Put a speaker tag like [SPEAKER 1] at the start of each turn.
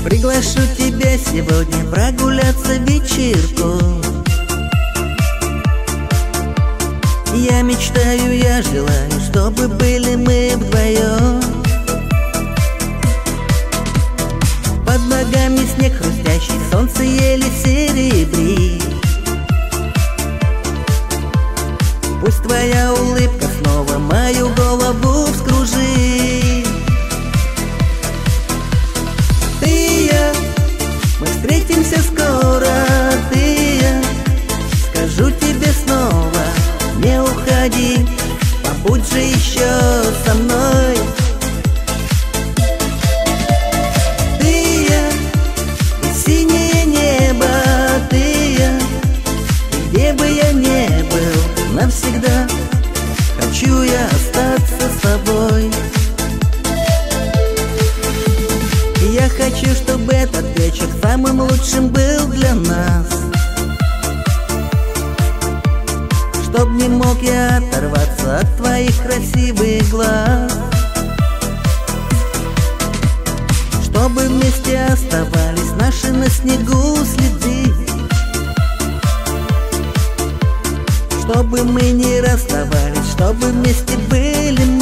[SPEAKER 1] Приглашу тебя сегодня прогуляться в вечерку. Я мечтаю, я желаю, чтобы были мы вдвоем. Под ногами снег хрустящий, солнце еле серебрит. Пусть твоя улыбка снова мою голову вскружит. Ты и я, мы встретимся скоро. Ты и я, скажу тебе снова, не уходи, побудь же еще со мной. Ты и я, и синее небо. Ты и я, и где бы я ни был, навсегда хочу я остаться с тобой. И я хочу, чтобы этот вечер самым лучшим был для нас. Чтоб не мог я оторваться от твоих красивых глаз. Чтобы вместе оставались наши на снегу следы. Чтобы мы не расставались, чтобы вместе были мы.